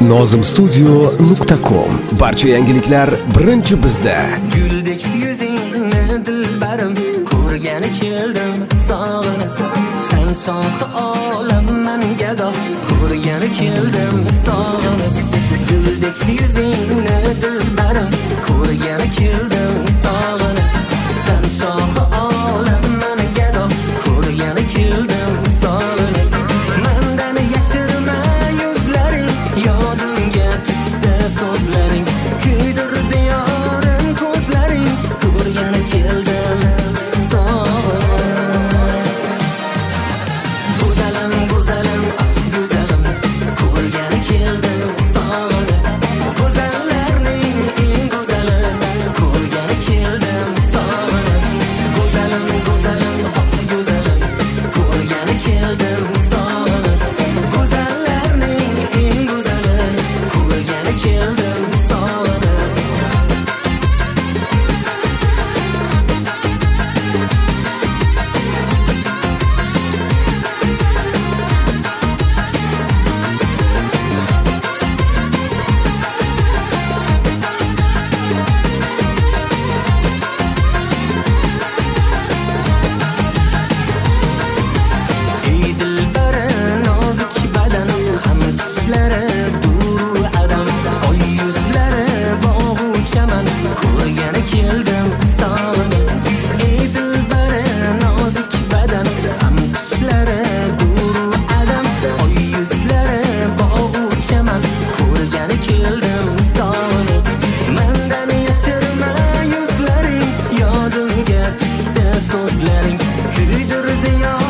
nozimstudio.com. Barcha yangiliklar birinchi bizda. Guldek yuzingni dilbarim, ko'rgani keldim sog'inib. Sen shohi olamman gado, ko'rgani keldim sog'inib. Guldek yuzingni dilbarim, ko'rgani keldim sog'inib. Sen shohi olamman gado, ko'rgani keldim sog'inib. Mendan yashirma yuzlaring, yodimga tushdi so'zlaring. Kuydirdi yorim ko'zlaring, ko'rgani keldim sog'inib. Go'zalim, go'zalim, go'zalim, ko'rgani keldim sog'inib. Go'zallarning eng go'zali, ko'rgani keldim sog'inib. Go'zalim, go'zalim, go'zalim, ko'rgani keldim sog'inib. Go'zallarning eng go'zali, ko'rgani keldim sog'inib. Ey dilbara nozik badan, ham tishlari dur adam, oy yuzlari bog'u chaman, ko'rgani keldim sog'inib. Ey dilbara nozik badan, ham tishlari dur adam, oy yuzlari bog'u chaman, ko'rgani keldim sog'inib. Mendan yashirma yuzlaring, yodimga tushdi so'zlaring. Kuydirdi